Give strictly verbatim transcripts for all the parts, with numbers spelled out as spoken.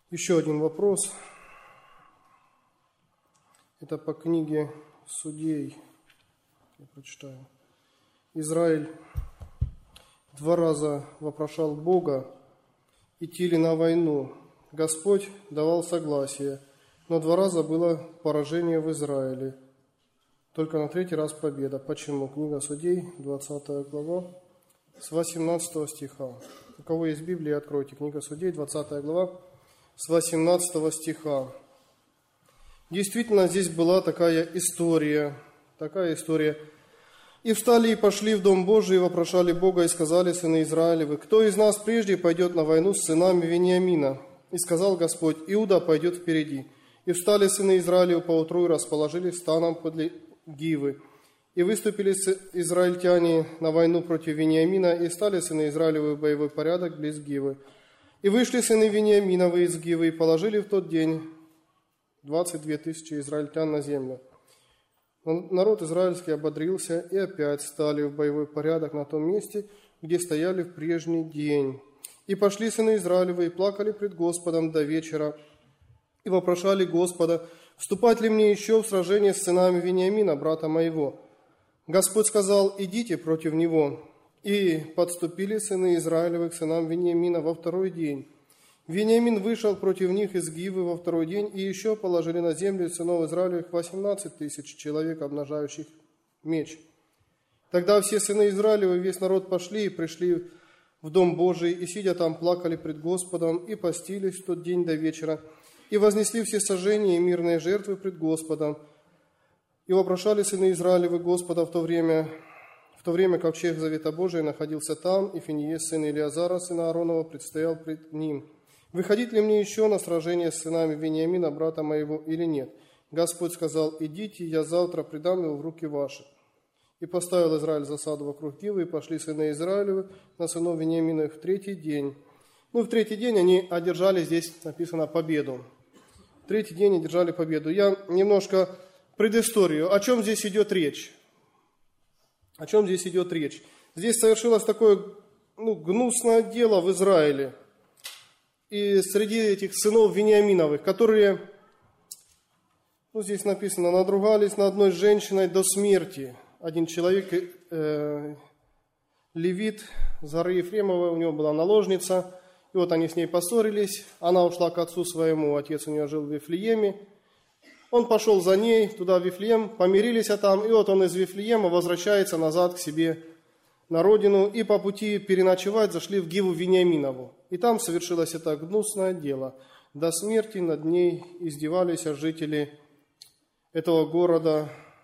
Еще один вопрос. Это по книге Судей. Я прочитаю. Израиль два раза вопрошал Бога, идти ли на войну. Господь давал согласие, но два раза было поражение в Израиле. Только на третий раз победа. Почему? Книга Судей, двадцатая глава, с восемнадцатого стиха. У кого есть Библия, откройте. Книга Судей, двадцатая глава, с восемнадцатого стиха. Действительно, здесь была такая история, такая история. «И встали и пошли в Дом Божий, и вопрошали Бога, и сказали сыны Израилевы, кто из нас прежде пойдет на войну с сынами Вениамина? И сказал Господь, Иуда пойдет впереди. И встали сыны Израилевы поутру и расположились станом подле Гивы. И выступили израильтяне на войну против Вениамина, и стали сыны Израилевы в боевой порядок близ Гивы. И вышли сыны Вениаминовы из Гивы, и положили в тот день двадцать две тысячи израильтян на землю. Народ израильский ободрился, и опять стали в боевой порядок на том месте, где стояли в прежний день. И пошли сыны Израилевы, и плакали пред Господом до вечера, и вопрошали Господа, вступать ли мне еще в сражение с сынами Вениамина, брата моего? Господь сказал, идите против него. И подступили сыны Израилевы к сынам Вениамина во второй день. Вениамин вышел против них из Гивы во второй день, и еще положили на землю сынов Израилевых восемнадцать тысяч человек, обнажающих меч. Тогда все сыны Израилевы, весь народ пошли и пришли в Дом Божий, и, сидя там, плакали пред Господом, и постились в тот день до вечера, и вознесли все сожжения и мирные жертвы пред Господом. И вопрошали сыны Израилевы Господа в то время, в то время ковчег Завета Божия находился там, и Финиес, сын Илиазара, сына Ааронова, предстоял пред ним. «Выходить ли мне еще на сражение с сынами Вениамина, брата моего, или нет?» Господь сказал, «Идите, я завтра предам его в руки ваши». И поставил Израиль засаду вокруг Гивы, и пошли сыны Израилевы на сынов Вениамина в третий день. Ну, в третий день они одержали, здесь написано, победу. В третий день одержали победу. Я немножко предысторию. О чем здесь идет речь? О чем здесь идет речь? Здесь совершилось такое ну, гнусное дело в Израиле. И среди этих сынов Вениаминовых, которые, ну, здесь написано, надругались над одной женщиной до смерти. Один человек, э, левит, с горы Ефремовой, у него была наложница, и вот они с ней поссорились, она ушла к отцу своему, отец у нее жил в Вифлееме, он пошел за ней туда, в Вифлеем, помирились а там, и вот он из Вифлеема возвращается назад к себе на родину, и по пути переночевать зашли в Гиву Вениаминову. И там совершилось это гнусное дело. До смерти над ней издевались жители этого города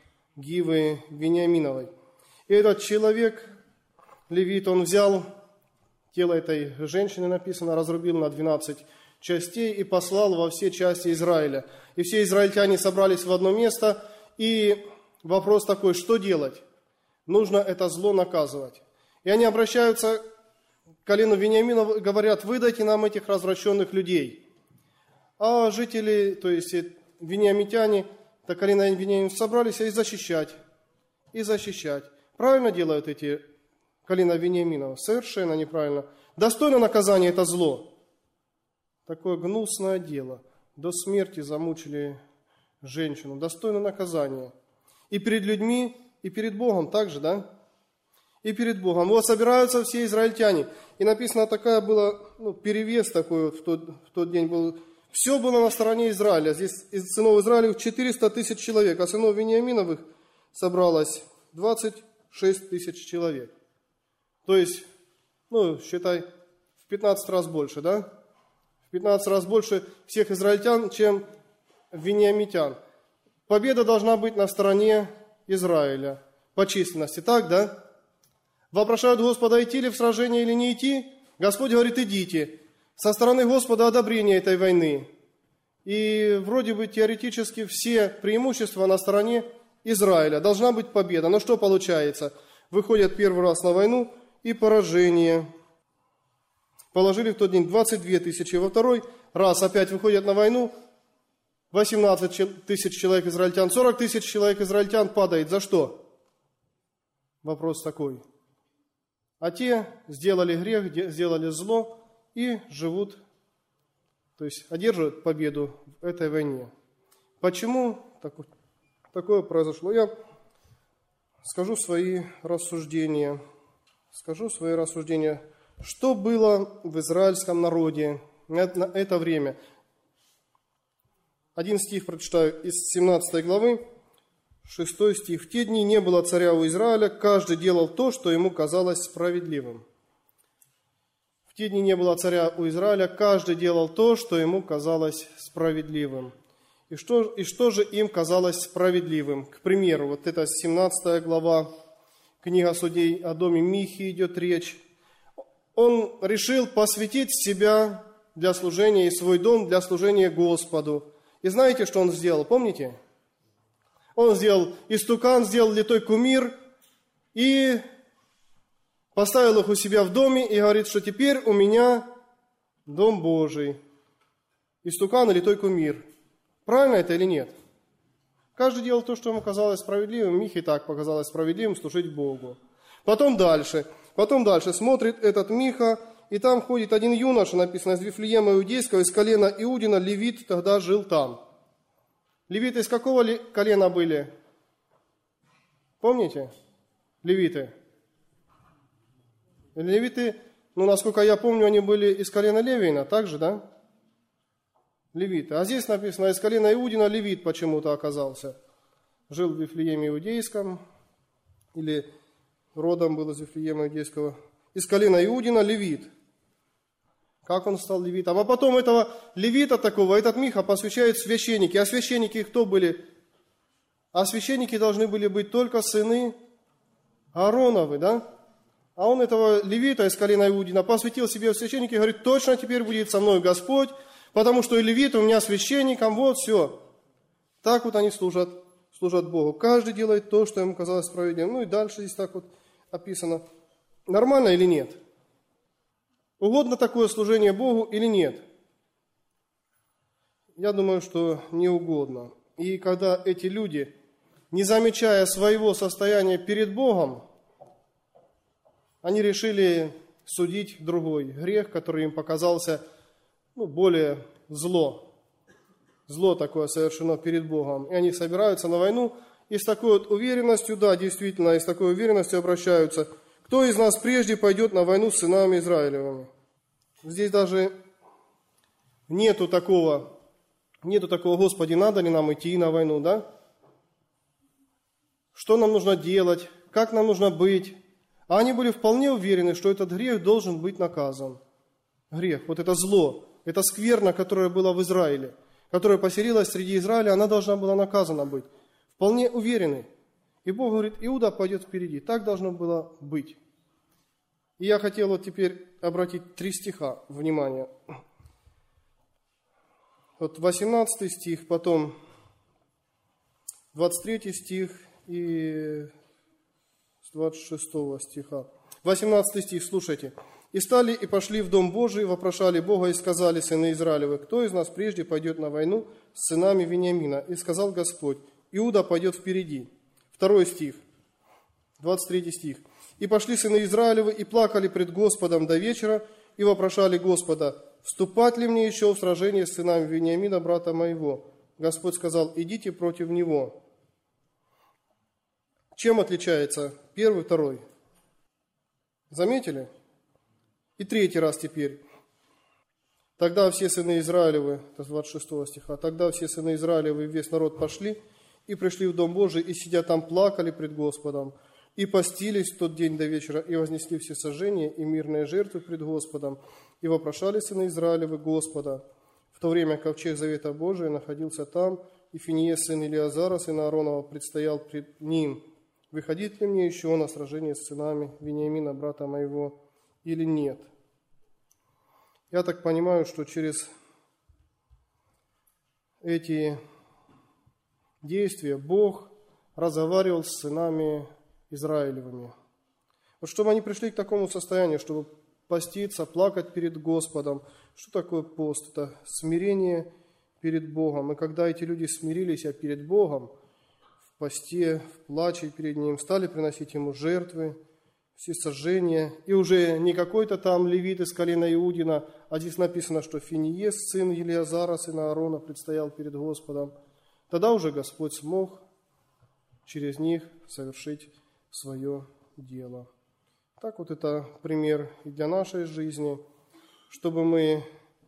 Гивы Вениаминовой. И этот человек, левит, он взял тело этой женщины, написано, разрубил на двенадцать частей и послал во все части Израиля. И все израильтяне собрались в одно место, и вопрос такой, что делать? Нужно это зло наказывать. И они обращаются к колену Вениамина, говорят, выдайте нам этих развращенных людей. А жители, то есть вениамитяне, так колено Вениамина собрались и защищать, и защищать. Правильно делают эти колено Вениаминова? Совершенно неправильно. Достойно наказания это зло. Такое гнусное дело. До смерти замучили женщину. Достойно наказания. И перед людьми, и перед Богом также, да? И перед Богом. Вот собираются все израильтяне. И написано, такая была, ну, перевес такой вот в тот, в тот день был. Все было на стороне Израиля. Здесь из сынов Израилевых четыреста тысяч человек, а сынов Вениаминовых собралось двадцать шесть тысяч человек. То есть, ну, считай, в пятнадцать раз больше, да? В пятнадцать раз больше всех израильтян, чем вениамитян. Победа должна быть на стороне Израиля по численности, так, да? Вопрошают Господа, идти ли в сражение или не идти? Господь говорит, идите. Со стороны Господа одобрение этой войны. И вроде бы теоретически все преимущества на стороне Израиля. Должна быть победа. Но что получается? Выходят первый раз на войну и поражение. Положили в тот день двадцать две тысячи. Во второй раз опять выходят на войну восемнадцать тысяч человек израильтян. сорок тысяч человек израильтян падает. За что? Вопрос такой. А те сделали грех, сделали зло и живут то есть одерживают победу в этой войне. Почему такое произошло? Я скажу свои рассуждения. Скажу свои рассуждения. Что было в израильском народе на это время? Один стих прочитаю из семнадцатой главы, шестой стих. «В те дни не было царя у Израиля, каждый делал то, что ему казалось справедливым». В те дни не было царя у Израиля, каждый делал то, что ему казалось справедливым. И что, и что же им казалось справедливым? К примеру, вот это семнадцатая глава, книга Судей, о доме Михи идет речь. Он решил посвятить себя для служения и свой дом для служения Господу. И знаете, что он сделал? Помните? Он сделал истукан, сделал литой кумир и поставил их у себя в доме и говорит, что теперь у меня дом Божий. Истукан и литой кумир. Правильно это или нет? Каждый делал то, что ему казалось справедливым. Михе так показалось справедливым служить Богу. Потом дальше. Потом дальше смотрит этот Миха, и там ходит один юноша, написано, из Вифлеема Иудейского, из колена Иудина, левит тогда жил там. Левиты из какого колена были? Помните? Левиты. Левиты, ну, насколько я помню, они были из колена Левина, так же, да? Левиты. А здесь написано, из колена Иудина левит почему-то оказался. Жил в Вифлееме Иудейском, или родом был из Вифлеема Иудейского. Из колена Иудина левит. Как он стал левитом? А потом этого левита такого, этот Миха посвящают священники. А священники кто были? А священники должны были быть только сыны Аароновы, да? А он этого левита из колена Иудина посвятил себе в священники и говорит, точно теперь будет со мной Господь, потому что и левит у меня священником, вот все. Так вот они служат, служат Богу. Каждый делает то, что ему казалось справедливым. Ну и дальше здесь так вот описано. Нормально или нет? Угодно такое служение Богу или нет? Я думаю, что не угодно. И когда эти люди, не замечая своего состояния перед Богом, они решили судить другой грех, который им показался ну, более зло. Зло такое совершено перед Богом. И они собираются на войну и с такой вот уверенностью, да, действительно, и с такой уверенностью обращаются. Кто из нас прежде пойдет на войну с сынами Израилевыми? Здесь даже нету такого, нету такого, Господи, надо ли нам идти на войну, да? Что нам нужно делать? Как нам нужно быть? А они были вполне уверены, что этот грех должен быть наказан. Грех, вот это зло, это скверна, которая была в Израиле, которая поселилась среди Израиля, она должна была наказана быть. Вполне уверены. И Бог говорит, Иуда пойдет впереди. Так должно было быть. И я хотел вот теперь обратить три стиха, внимание. Вот восемнадцатый стих, потом двадцать третий стих и с двадцать шестого стиха. восемнадцатый стих, слушайте. «И стали и пошли в дом Божий, вопрошали Бога и сказали сыны Израилевы, кто из нас прежде пойдет на войну с сынами Вениамина? И сказал Господь, Иуда пойдет впереди». Второй стих, двадцать третий стих. «И пошли сыны Израилевы и плакали пред Господом до вечера, и вопрошали Господа, вступать ли мне еще в сражение с сынами Вениамина, брата моего? Господь сказал, идите против него». Чем отличается первый, второй? Заметили? И третий раз теперь. «Тогда все сыны Израилевы», это с двадцать шестого стиха, «тогда все сыны Израилевы и весь народ пошли и пришли в дом Божий, и сидя там плакали пред Господом, и постились в тот день до вечера, и вознесли все сожжения и мирные жертвы пред Господом, и вопрошали сыны Израилевы Господа. В то время ковчег Завета Божия находился там, и Финиес, сын Илиазара, сына Ааронова, предстоял пред ним. Выходит ли мне еще на сражение с сынами Вениамина, брата моего, или нет?» Я так понимаю, что через эти действия Бог разговаривал с сынами Израилевыми. Вот чтобы они пришли к такому состоянию, чтобы поститься, плакать перед Господом. Что такое пост? Это смирение перед Богом. И когда эти люди смирились перед Богом, в посте, в плаче перед Ним, стали приносить Ему жертвы, все сожжения, и уже не какой-то там левит из колена Иудина, а здесь написано, что Финиес, сын Елиазара, сына Аарона, предстоял перед Господом, тогда уже Господь смог через них совершить свое дело. Так вот это пример и для нашей жизни, чтобы мы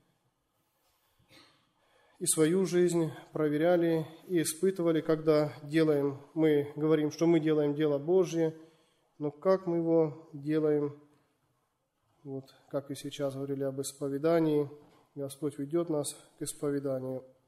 и свою жизнь проверяли и испытывали, когда делаем, мы говорим, что мы делаем дело Божье, но как мы его делаем, вот как и сейчас говорили об исповедании, Господь ведет нас к исповеданию.